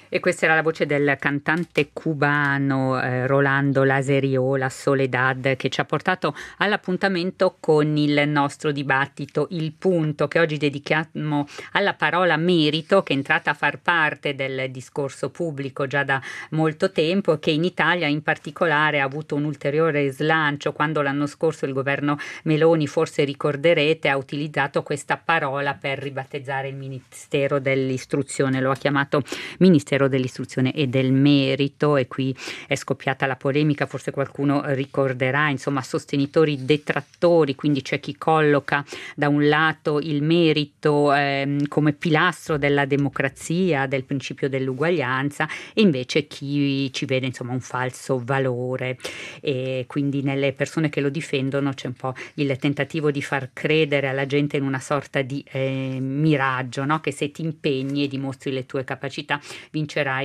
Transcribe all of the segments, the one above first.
E questa era la voce del cantante cubano Rolando Laseriola, Soledad, che ci ha portato all'appuntamento con il nostro dibattito Il Punto, che oggi dedichiamo alla parola merito, che è entrata a far parte del discorso pubblico già da molto tempo e che in Italia in particolare ha avuto un ulteriore slancio quando l'anno scorso il governo Meloni, forse ricorderete, ha utilizzato questa parola per ribattezzare il Ministero dell'Istruzione, lo ha chiamato Ministero dell'Istruzione e del Merito, e qui è scoppiata la polemica, forse qualcuno ricorderà, insomma, sostenitori, detrattori, quindi c'è chi colloca da un lato il merito come pilastro della democrazia, del principio dell'uguaglianza, e invece chi ci vede insomma un falso valore, e quindi nelle persone che lo difendono c'è un po' il tentativo di far credere alla gente in una sorta di miraggio, no? Che se ti impegni e dimostri le tue capacità vincerai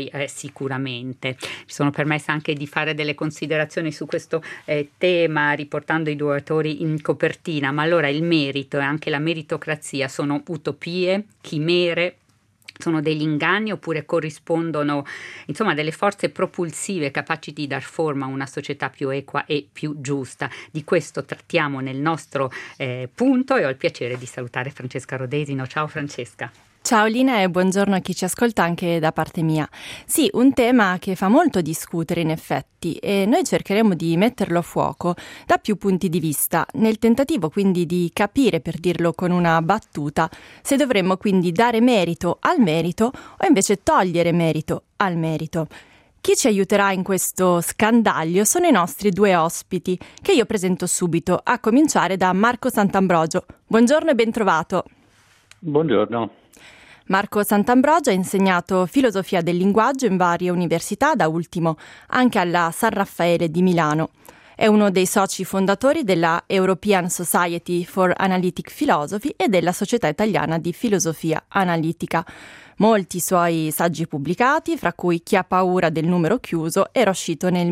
sicuramente. Ci sono permessa anche di fare delle considerazioni su questo tema, riportando i due autori in copertina, ma allora il merito e anche la meritocrazia sono utopie, chimere, sono degli inganni oppure corrispondono insomma delle forze propulsive capaci di dar forma a una società più equa e più giusta? Di questo trattiamo nel nostro punto, e ho il piacere di salutare Francesca Rodesino. Ciao Francesca. Ciao Lina e buongiorno a chi ci ascolta anche da parte mia. Sì, un tema che fa molto discutere in effetti, e noi cercheremo di metterlo a fuoco da più punti di vista, nel tentativo quindi di capire, per dirlo con una battuta, se dovremmo quindi dare merito al merito o invece togliere merito al merito. Chi ci aiuterà in questo scandaglio sono i nostri due ospiti, che io presento subito, a cominciare da Marco Sant'Ambrogio. Buongiorno e ben trovato. Buongiorno. Marco Sant'Ambrogio ha insegnato filosofia del linguaggio in varie università, da ultimo anche alla San Raffaele di Milano. È uno dei soci fondatori della European Society for Analytic Philosophy e della Società Italiana di Filosofia Analitica. Molti suoi saggi pubblicati, fra cui Chi ha paura del numero chiuso, era uscito nel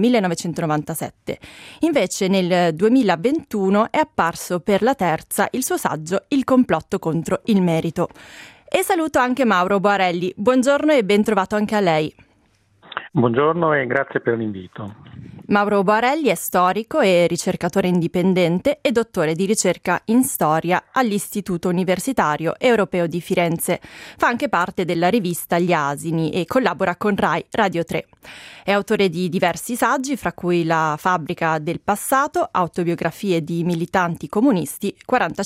1997. Invece nel 2021 è apparso per la terza il suo saggio Il complotto contro il merito. E saluto anche Mauro Boarelli. Buongiorno e ben trovato anche a lei. Buongiorno e grazie per l'invito. Mauro Boarelli è storico e ricercatore indipendente e dottore di ricerca in storia all'Istituto Universitario Europeo di Firenze. Fa anche parte della rivista Gli Asini e collabora con Rai Radio 3. È autore di diversi saggi, fra cui La fabbrica del passato, autobiografie di militanti comunisti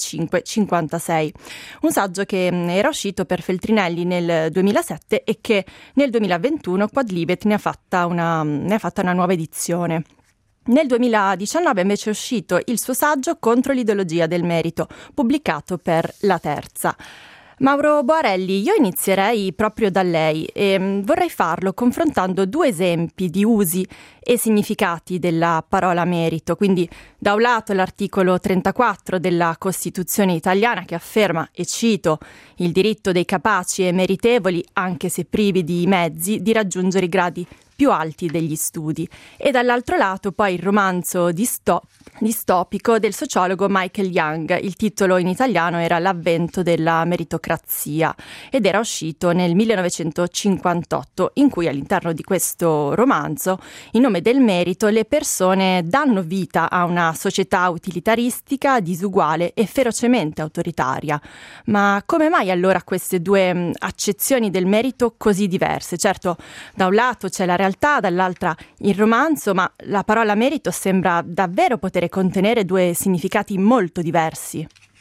45-56. Un saggio che era uscito per Feltrinelli nel 2007 e che nel 2021 Quadlibet ne ha fatta una nuova edizione. Nel 2019 invece è uscito il suo saggio Contro l'ideologia del merito, pubblicato per La Terza. Mauro Boarelli, io inizierei proprio da lei e vorrei farlo confrontando due esempi di usi e significati della parola merito. Quindi da un lato l'articolo 34 della Costituzione italiana, che afferma, e cito, il diritto dei capaci e meritevoli, anche se privi di mezzi, di raggiungere i gradi più alti degli studi, e dall'altro lato poi il romanzo distopico del sociologo Michael Young. Il titolo in italiano era L'avvento della meritocrazia ed era uscito nel 1958, in cui all'interno di questo romanzo, in nome del merito, le persone danno vita a una società utilitaristica, disuguale e ferocemente autoritaria. Ma come mai allora queste due accezioni del merito così diverse? Certo, da un lato c'è la realtà, dall'altra il romanzo, ma la parola merito sembra davvero poter contenere due significati molto diversi.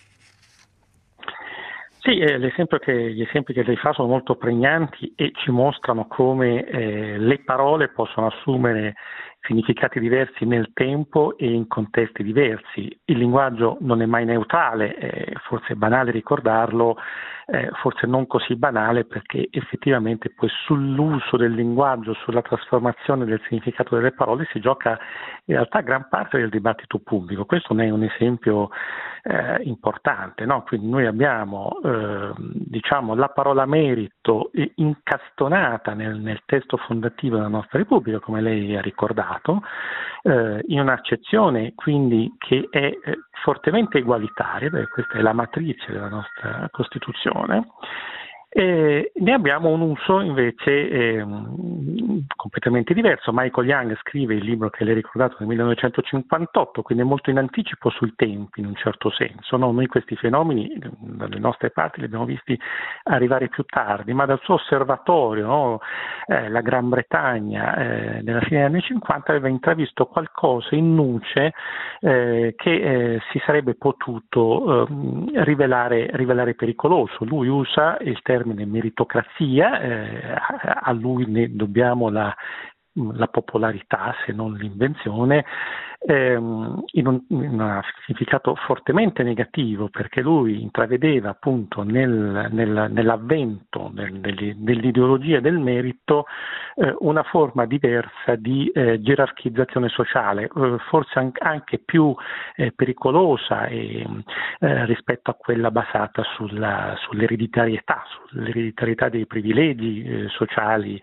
Sì, gli esempi che lei fa sono molto pregnanti e ci mostrano come le parole possono assumere significati diversi nel tempo e in contesti diversi. Il linguaggio non è mai neutrale, forse è banale ricordarlo, forse non così banale, perché effettivamente poi sull'uso del linguaggio, sulla trasformazione del significato delle parole si gioca in realtà gran parte del dibattito pubblico. Questo ne è un esempio importante, no? Quindi noi abbiamo la parola merito incastonata nel testo fondativo della nostra Repubblica, come lei ha ricordato, in un'accezione quindi che è fortemente egualitaria, perché questa è la matrice della nostra Costituzione, Ne abbiamo un uso invece completamente diverso. Michael Young scrive il libro che l'hai ricordato nel 1958, quindi è molto in anticipo sui tempi in un certo senso. No? Noi questi fenomeni dalle nostre parti li abbiamo visti arrivare più tardi, ma dal suo osservatorio, no? La Gran Bretagna nella fine degli anni 50 aveva intravisto qualcosa in nuce che si sarebbe potuto rivelare pericoloso. Lui usa il termine meritocrazia, a lui ne dobbiamo la popolarità, se non l'invenzione, in un significato fortemente negativo, perché lui intravedeva appunto nell'avvento dell'ideologia del merito una forma diversa di gerarchizzazione sociale, forse anche più pericolosa rispetto a quella basata sull'ereditarietà dei privilegi sociali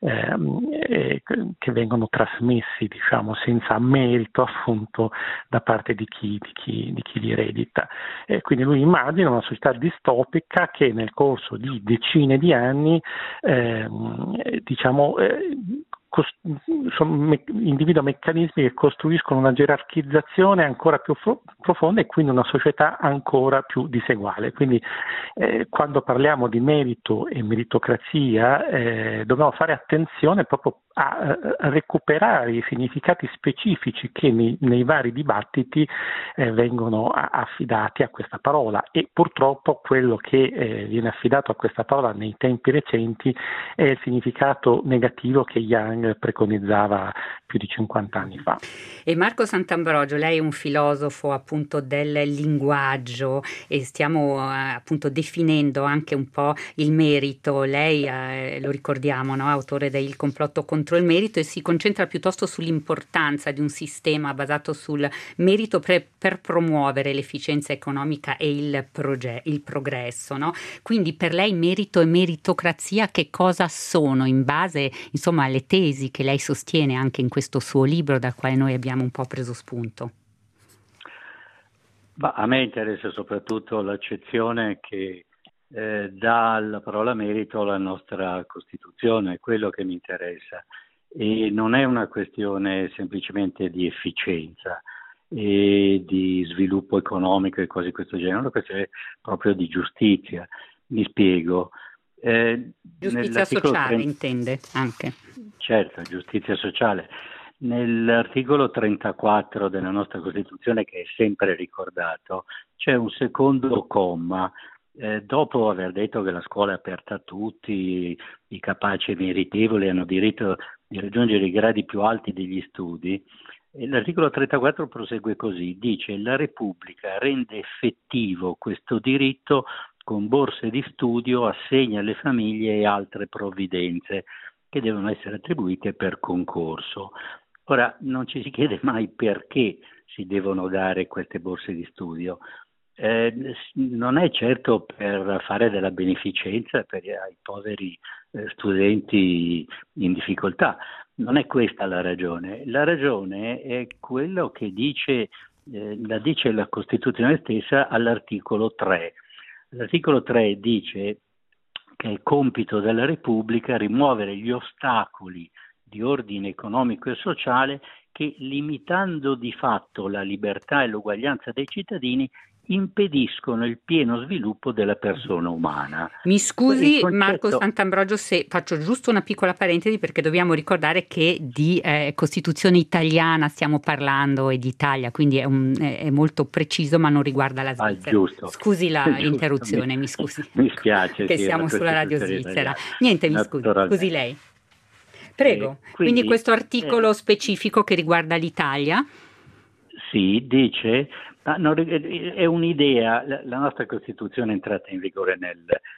che vengono trasmessi, diciamo, senza merito appunto da parte di chi li eredita. Quindi lui immagina una società distopica che nel corso di decine di anni individua meccanismi che costruiscono una gerarchizzazione ancora più profonda e quindi una società ancora più diseguale. Quindi quando parliamo di merito e meritocrazia dobbiamo fare attenzione proprio a recuperare i significati specifici che nei vari dibattiti vengono affidati a questa parola, e purtroppo quello che viene affidato a questa parola nei tempi recenti è il significato negativo che Young preconizzava più di 50 anni fa. E Marco Sant'Ambrogio, lei è un filosofo appunto del linguaggio e stiamo appunto definendo anche un po' il merito. Lei, lo ricordiamo, no? Autore del complotto contro il merito, e si concentra piuttosto sull'importanza di un sistema basato sul merito per promuovere l'efficienza economica e il progresso, no? Quindi per lei merito e meritocrazia che cosa sono, in base insomma alle tesi che lei sostiene anche in questo suo libro, dal quale noi abbiamo un po' preso spunto? A me interessa soprattutto l'accezione che dà alla parola merito la nostra Costituzione, è quello che mi interessa, e non è una questione semplicemente di efficienza e di sviluppo economico e cose di questo genere, è una questione proprio di giustizia. Mi spiego. Giustizia sociale intende anche. Certo, giustizia sociale. Nell'articolo 34 della nostra Costituzione, che è sempre ricordato, c'è un secondo comma. Dopo aver detto che la scuola è aperta a tutti, i capaci e meritevoli hanno diritto di raggiungere i gradi più alti degli studi, l'articolo 34 prosegue così, dice: la Repubblica rende effettivo questo diritto con borse di studio, assegni alle famiglie e altre provvidenze che devono essere attribuite per concorso. Ora, non ci si chiede mai perché si devono dare queste borse di studio. Non è certo per fare della beneficenza ai poveri studenti in difficoltà, non è questa la ragione. La ragione è quello che dice la Costituzione stessa all'articolo 3. L'articolo 3 dice che è compito della Repubblica rimuovere gli ostacoli di ordine economico e sociale che, limitando di fatto la libertà e l'uguaglianza dei cittadini, impediscono il pieno sviluppo della persona umana. Mi scusi Marco Sant'Ambrogio se faccio giusto una piccola parentesi, perché dobbiamo ricordare che di Costituzione italiana stiamo parlando e d'Italia, quindi è molto preciso, ma non riguarda la Svizzera. Giusto. Scusi l'interruzione, mi scusi. Mi spiace. Che siamo sulla radio svizzera. Niente, mi scusi lei. Prego. Quindi questo articolo specifico che riguarda l'Italia? Sì, dice... è un'idea, la nostra Costituzione è entrata in vigore nel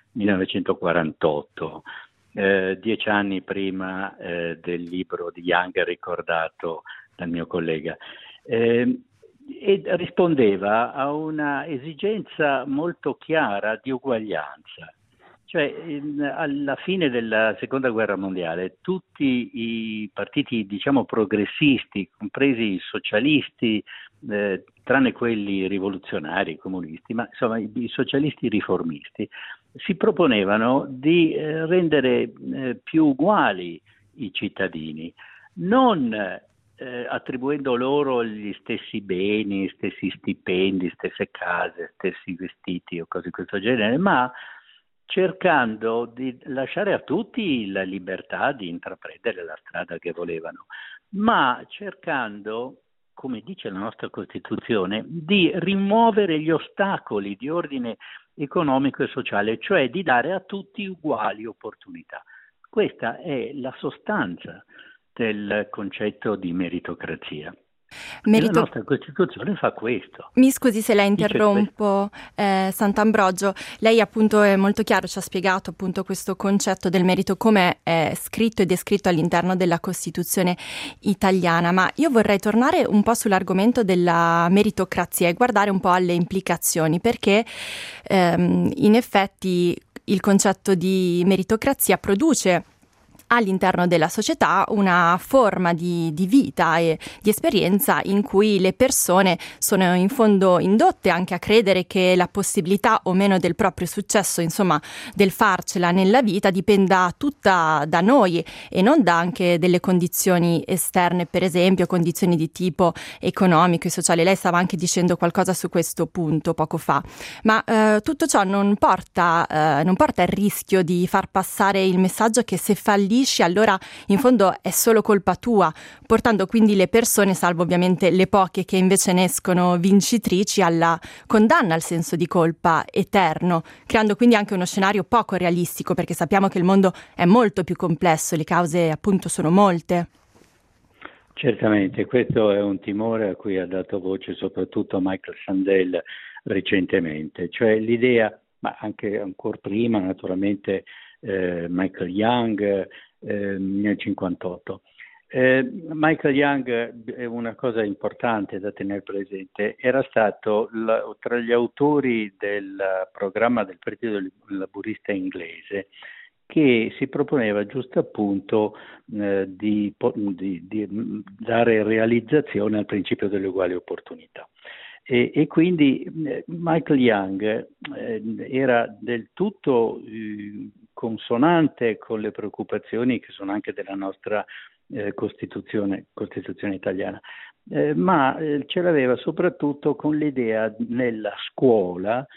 1948, 10 anni prima del libro di Young ricordato dal mio collega, e rispondeva a una esigenza molto chiara di uguaglianza. Cioè, alla fine della Seconda Guerra Mondiale tutti i partiti, diciamo, progressisti, compresi i socialisti, tranne quelli rivoluzionari, comunisti, ma insomma i socialisti riformisti, si proponevano di rendere più uguali i cittadini, non attribuendo loro gli stessi beni, stessi stipendi, stesse case, stessi vestiti o cose di questo genere, ma cercando di lasciare a tutti la libertà di intraprendere la strada che volevano, ma cercando, come dice la nostra Costituzione, di rimuovere gli ostacoli di ordine economico e sociale, cioè di dare a tutti uguali opportunità. Questa è la sostanza del concetto di meritocrazia. La nostra Costituzione fa questo. Mi scusi se la interrompo, Sant'Ambrogio. Lei appunto è molto chiaro, ci ha spiegato appunto questo concetto del merito come è scritto e descritto all'interno della Costituzione italiana, ma io vorrei tornare un po' sull'argomento della meritocrazia e guardare un po' alle implicazioni, perché in effetti il concetto di meritocrazia produce all'interno della società una forma di vita e di esperienza in cui le persone sono in fondo indotte anche a credere che la possibilità o meno del proprio successo, insomma del farcela nella vita, dipenda tutta da noi e non da anche delle condizioni esterne, per esempio condizioni di tipo economico e sociale. Lei stava anche dicendo qualcosa su questo punto poco fa, ma tutto ciò non porta il rischio di far passare il messaggio che se fallisci allora in fondo è solo colpa tua, portando quindi le persone, salvo ovviamente le poche che invece ne escono vincitrici, alla condanna al senso di colpa eterno, creando quindi anche uno scenario poco realistico, perché sappiamo che il mondo è molto più complesso, le cause appunto sono molte. Certamente, questo è un timore a cui ha dato voce soprattutto Michael Sandel recentemente, cioè l'idea, ma anche ancora prima naturalmente Michael Young nel 58. Michael Young, è una cosa importante da tenere presente, era stato tra gli autori del programma del Partito Laburista inglese, che si proponeva giusto appunto di dare realizzazione al principio delle uguali opportunità. E quindi Michael Young era del tutto consonante con le preoccupazioni che sono anche della nostra Costituzione italiana, ma ce l'aveva soprattutto con l'idea nella scuola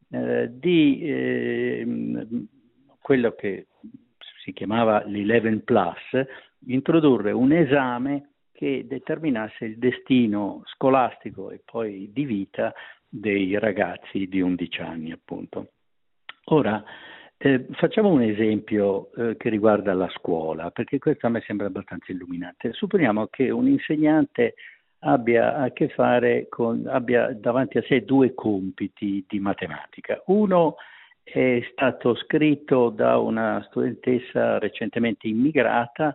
di quello che si chiamava l'11 plus, introdurre un esame che determinasse il destino scolastico e poi di vita dei ragazzi di 11 anni, appunto. Ora, facciamo un esempio che riguarda la scuola, perché questo a me sembra abbastanza illuminante. Supponiamo che un insegnante abbia a che fare abbia davanti a sé due compiti di matematica. Uno è stato scritto da una studentessa recentemente immigrata,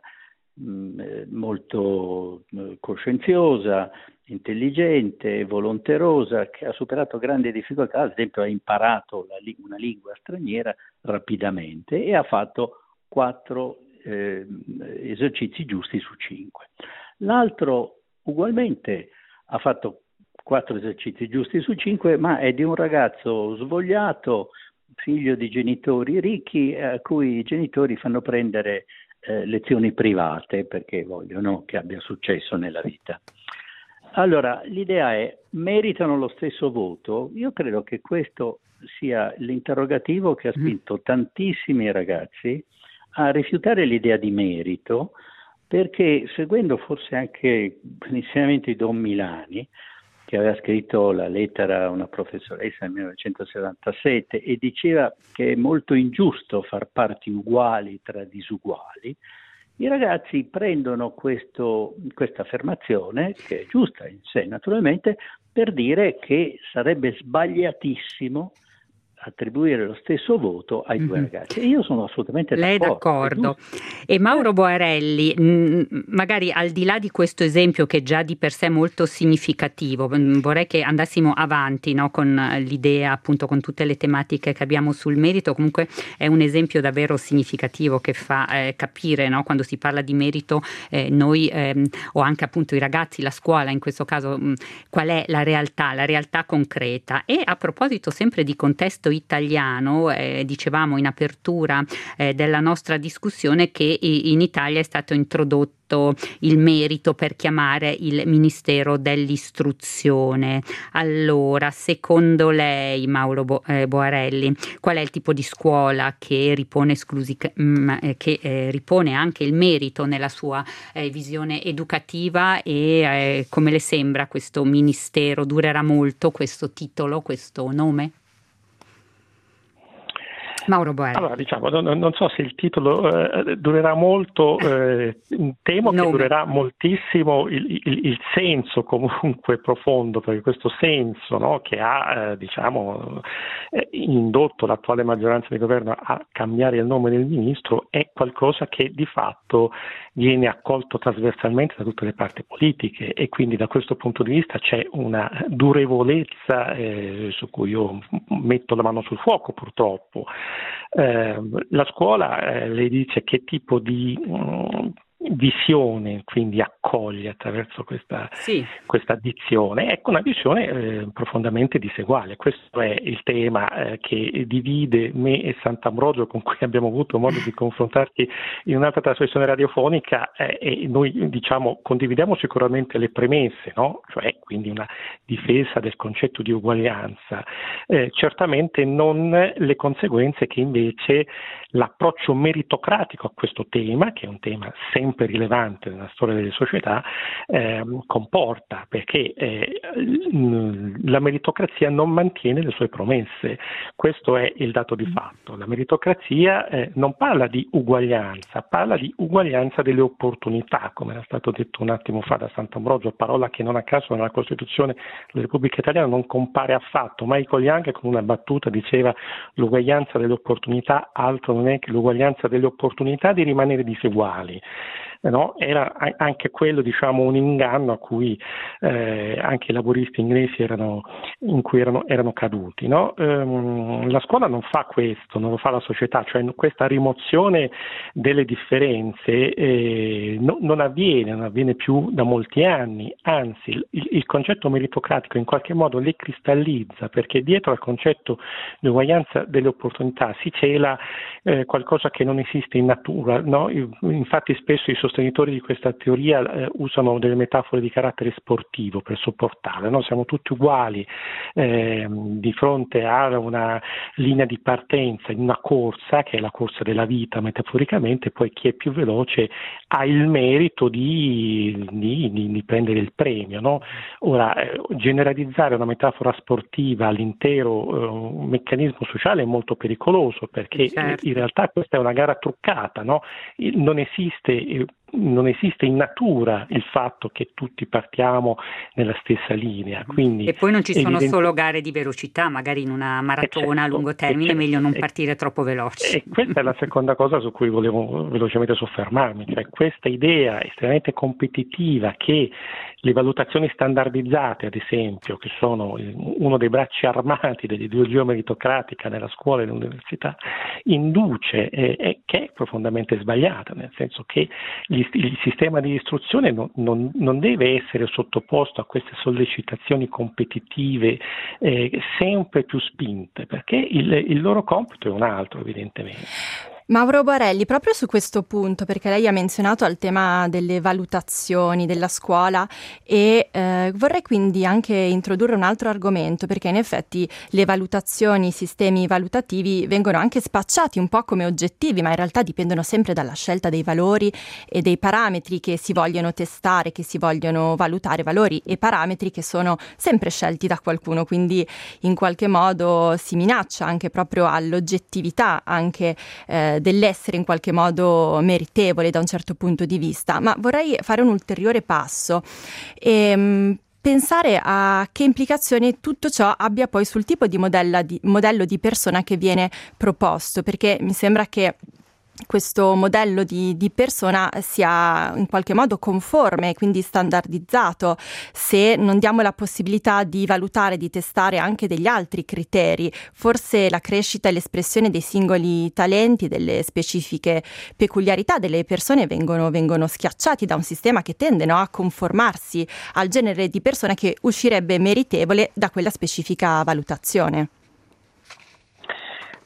molto coscienziosa, intelligente, volonterosa, che ha superato grandi difficoltà, ad esempio ha imparato una lingua straniera rapidamente e ha fatto 4 esercizi giusti su 5. L'altro ugualmente ha fatto 4 esercizi giusti su 5, ma è di un ragazzo svogliato, figlio di genitori ricchi, a cui i genitori fanno prendere lezioni private perché vogliono che abbia successo nella vita. Allora, l'idea è: meritano lo stesso voto? Io credo che questo sia l'interrogativo che ha spinto tantissimi ragazzi a rifiutare l'idea di merito, perché seguendo forse anche l'insegnamento di Don Milani, che aveva scritto la lettera a una professoressa nel 1977 e diceva che è molto ingiusto far parti uguali tra disuguali, i ragazzi prendono questa affermazione, che è giusta in sé naturalmente, per dire che sarebbe sbagliatissimo attribuire lo stesso voto ai due ragazzi. E io sono assolutamente d'accordo. Lei è d'accordo. E Mauro Boarelli, magari al di là di questo esempio che è già di per sé molto significativo, vorrei che andassimo avanti, no, con l'idea, appunto, con tutte le tematiche che abbiamo sul merito. Comunque è un esempio davvero significativo che fa capire, no, quando si parla di merito, noi o anche appunto i ragazzi, la scuola in questo caso, qual è la realtà concreta. E a proposito sempre di contesto italiano. Dicevamo in apertura della nostra discussione che in Italia è stato introdotto il merito per chiamare il Ministero dell'Istruzione. Allora, secondo lei, Mauro Boarelli, qual è il tipo di scuola che ripone anche il merito nella sua visione educativa, e come le sembra questo ministero? Durerà molto questo titolo, questo nome? Mauro Boarelli. Allora, diciamo, non so se il titolo durerà molto, temo che durerà moltissimo il senso comunque profondo, perché questo senso, no, che ha indotto l'attuale maggioranza di governo a cambiare il nome del ministro è qualcosa che di fatto viene accolto trasversalmente da tutte le parti politiche, e quindi da questo punto di vista c'è una durevolezza su cui io metto la mano sul fuoco, purtroppo. La scuola, lei dice che tipo di visione quindi accoglie attraverso questa dizione. Ecco, una visione profondamente diseguale. Questo è il tema che divide me e Sant'Ambrogio, con cui abbiamo avuto modo di confrontarci in un'altra trasmissione radiofonica, e noi condividiamo sicuramente le premesse, no? Cioè quindi una difesa del concetto di uguaglianza, certamente non le conseguenze che invece l'approccio meritocratico a questo tema, che è un tema sempre rilevante nella storia delle società, comporta, perché la meritocrazia non mantiene le sue promesse. Questo è il dato di fatto. La meritocrazia non parla di uguaglianza, parla di uguaglianza delle opportunità, come era stato detto un attimo fa da Sant'Ambrogio, parola che non a caso nella Costituzione della Repubblica Italiana non compare affatto. Michael Young, con una battuta, diceva: l'uguaglianza delle opportunità altro non è che l'uguaglianza delle opportunità di rimanere diseguali. No? Era anche quello, un inganno a cui anche i laburisti inglesi erano caduti. No? La scuola non fa questo, non lo fa la società, cioè questa rimozione delle differenze non avviene più da molti anni, anzi il concetto meritocratico in qualche modo le cristallizza, perché dietro al concetto di uguaglianza delle opportunità si cela qualcosa che non esiste in natura. No? Infatti spesso i sostenitori di questa teoria usano delle metafore di carattere sportivo per sopportarla, no? Siamo tutti uguali di fronte a una linea di partenza in una corsa, che è la corsa della vita metaforicamente, poi chi è più veloce ha il merito di prendere il premio. No? Ora, generalizzare una metafora sportiva all'intero meccanismo sociale è molto pericoloso, perché in realtà questa è una gara truccata, no? Non esiste in natura il fatto che tutti partiamo nella stessa linea. Quindi e poi non ci sono solo gare di velocità, magari in una maratona a lungo termine è meglio non partire troppo veloci. E questa è la seconda cosa su cui volevo velocemente soffermarmi, cioè questa idea estremamente competitiva che le valutazioni standardizzate, ad esempio, che sono uno dei bracci armati dell'ideologia meritocratica nella scuola e nell'università, induce, che è profondamente sbagliata, nel senso che il sistema di istruzione non deve essere sottoposto a queste sollecitazioni competitive sempre più spinte, perché il loro compito è un altro, evidentemente. Mauro Boarelli, proprio su questo punto, perché lei ha menzionato il tema delle valutazioni della scuola e vorrei quindi anche introdurre un altro argomento, perché in effetti le valutazioni, i sistemi valutativi vengono anche spacciati un po' come oggettivi, ma in realtà dipendono sempre dalla scelta dei valori e dei parametri che si vogliono testare, che si vogliono valutare, valori e parametri che sono sempre scelti da qualcuno, quindi in qualche modo si minaccia anche proprio all'oggettività anche dell'essere in qualche modo meritevole da un certo punto di vista. Ma vorrei fare un ulteriore passo e pensare a che implicazioni tutto ciò abbia poi sul tipo di modello di persona che viene proposto, perché mi sembra che questo modello di persona sia in qualche modo conforme, quindi standardizzato, se non diamo la possibilità di valutare, di testare anche degli altri criteri. Forse la crescita e l'espressione dei singoli talenti, delle specifiche peculiarità delle persone vengono schiacciati da un sistema che tende, no, a conformarsi al genere di persona che uscirebbe meritevole da quella specifica valutazione.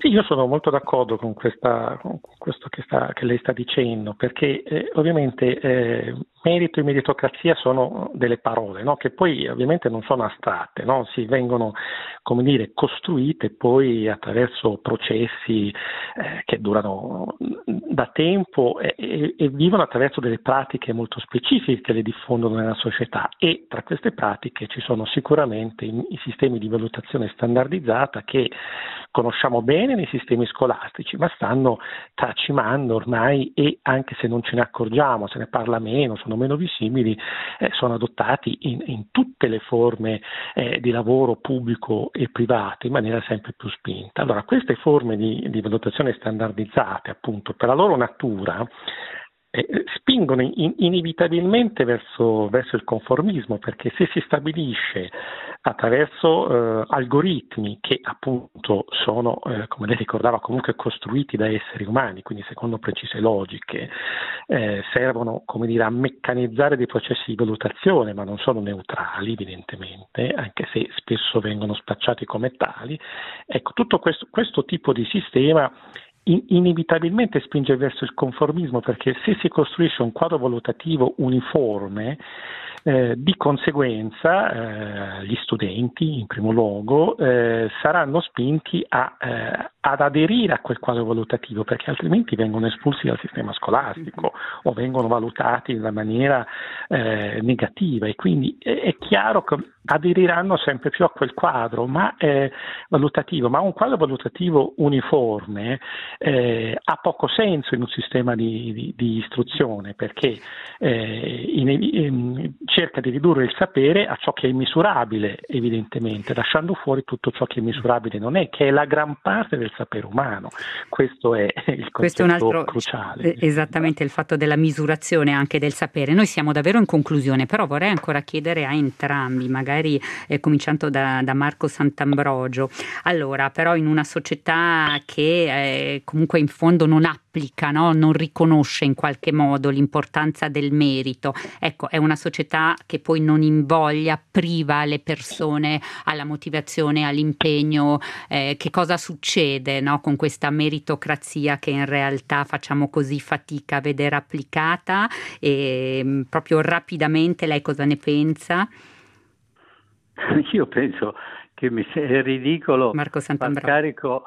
Sì, io sono molto d'accordo con questo che lei sta dicendo, perché ovviamente merito e meritocrazia sono delle parole, no? Che poi ovviamente non sono astratte, no? Si vengono, come dire, costruite poi attraverso processi che durano da tempo e vivono attraverso delle pratiche molto specifiche che le diffondono nella società, e tra queste pratiche ci sono sicuramente i sistemi di valutazione standardizzata che conosciamo bene nei sistemi scolastici, ma stanno tracimando ormai, e anche se non ce ne accorgiamo, se ne parla meno, sono meno visibili, sono adottati in tutte le forme di lavoro pubblico e privato in maniera sempre più spinta. Allora, queste forme di valutazione standardizzate, appunto, per la loro natura, spingono inevitabilmente verso il conformismo, perché se si stabilisce attraverso algoritmi che appunto sono, come lei ricordava, comunque costruiti da esseri umani, quindi secondo precise logiche, servono, come dire, a meccanizzare dei processi di valutazione, ma non sono neutrali evidentemente, anche se spesso vengono spacciati come tali. Ecco, tutto questo tipo di sistema inevitabilmente spinge verso il conformismo, perché se si costruisce un quadro valutativo uniforme, di conseguenza gli studenti in primo luogo saranno spinti ad aderire a quel quadro valutativo, perché altrimenti vengono espulsi dal sistema scolastico o vengono valutati in una maniera negativa, e quindi è chiaro che aderiranno sempre più a quel quadro valutativo, ma un quadro valutativo uniforme ha poco senso in un sistema di istruzione, perché cerca di ridurre il sapere a ciò che è misurabile, evidentemente, lasciando fuori tutto ciò che misurabile non è, che è la gran parte del sapere umano. Questo è il concetto cruciale. Esattamente, il fatto della misurazione anche del sapere. Noi siamo davvero in conclusione, però vorrei ancora chiedere a entrambi, magari cominciando da Marco Sant'Ambrogio. Allora, però in una società che comunque in fondo non applica, no? Non riconosce in qualche modo l'importanza del merito, ecco, è una società che poi non invoglia, priva le persone alla motivazione, all'impegno. Che cosa succede, no, con questa meritocrazia che in realtà facciamo così fatica a vedere applicata? E proprio rapidamente lei cosa ne pensa? Io penso che è ridicolo far carico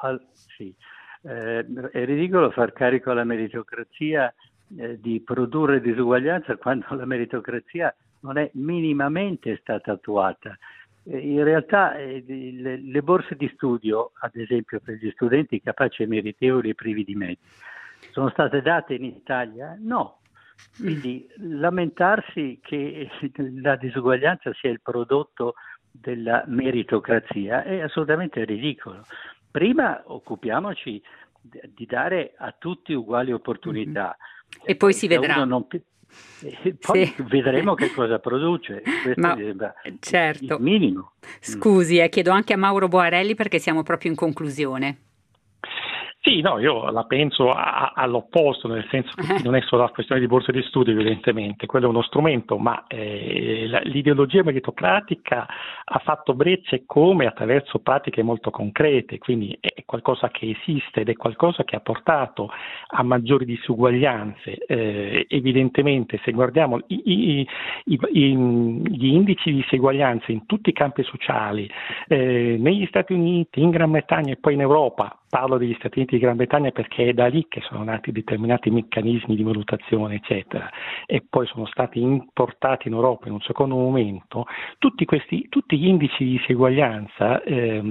è ridicolo far carico alla meritocrazia di produrre disuguaglianza, quando la meritocrazia non è minimamente stata attuata. In realtà le borse di studio, ad esempio per gli studenti capaci e meritevoli e privi di mezzi, sono state date in Italia? No. Quindi lamentarsi che la disuguaglianza sia il prodotto della meritocrazia è assolutamente ridicolo. Prima occupiamoci di dare a tutti uguali opportunità. E poi si vedrà. E poi vedremo che cosa produce. Questo mi sembra certo. Il minimo. Scusi, chiedo anche a Mauro Boarelli, perché siamo proprio in conclusione. Sì, no, io la penso all'opposto, nel senso che non è solo la questione di borse di studio, evidentemente, quello è uno strumento, ma l'ideologia meritocratica ha fatto brecce come attraverso pratiche molto concrete, quindi è qualcosa che esiste ed è qualcosa che ha portato a maggiori disuguaglianze. Evidentemente, se guardiamo gli indici di diseguaglianza in tutti i campi sociali, negli Stati Uniti, in Gran Bretagna e poi in Europa, parlo degli Stati Uniti di Gran Bretagna perché è da lì che sono nati determinati meccanismi di valutazione, eccetera, e poi sono stati importati in Europa in un secondo momento. Tutti gli indici di diseguaglianza,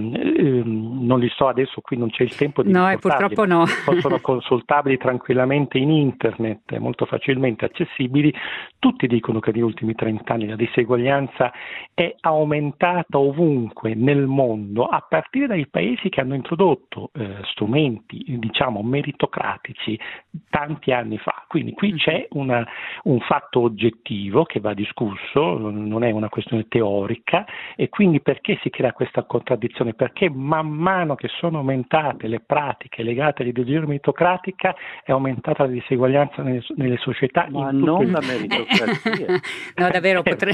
non li so adesso, qui non c'è il tempo di purtroppo no. Sono consultabili tranquillamente in internet, molto facilmente accessibili. Tutti dicono che negli ultimi 30 anni la diseguaglianza è aumentata ovunque nel mondo, a partire dai paesi che hanno introdotto strumenti, diciamo, meritocratici tanti anni fa. Quindi qui c'è un fatto oggettivo che va discusso, non è una questione teorica, e quindi perché si crea questa contraddizione? Perché man mano che sono aumentate le pratiche legate all'ideologia meritocratica è aumentata la diseguaglianza nelle società. Ma non la meritocrazia. No, davvero potrei...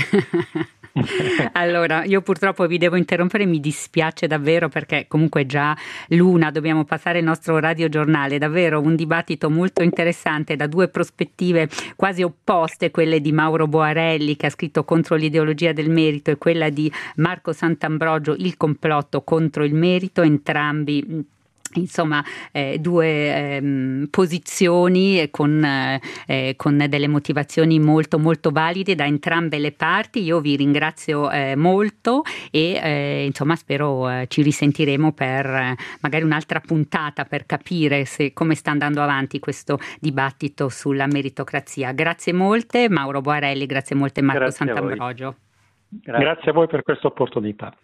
Allora, io purtroppo vi devo interrompere, mi dispiace davvero, perché comunque già l'una dobbiamo passare il nostro radiogiornale. Davvero un dibattito molto interessante da due prospettive quasi opposte, quelle di Mauro Boarelli, che ha scritto Contro l'ideologia del merito, e quella di Marco Sant'Ambrogio, Il complotto contro il merito. Entrambi insomma due posizioni con delle motivazioni molto molto valide da entrambe le parti. Io vi ringrazio molto e insomma spero ci risentiremo per magari un'altra puntata per capire come sta andando avanti questo dibattito sulla meritocrazia. Grazie molte Mauro Boarelli, grazie molte Marco Sant'Ambrogio. Grazie a voi per questa opportunità.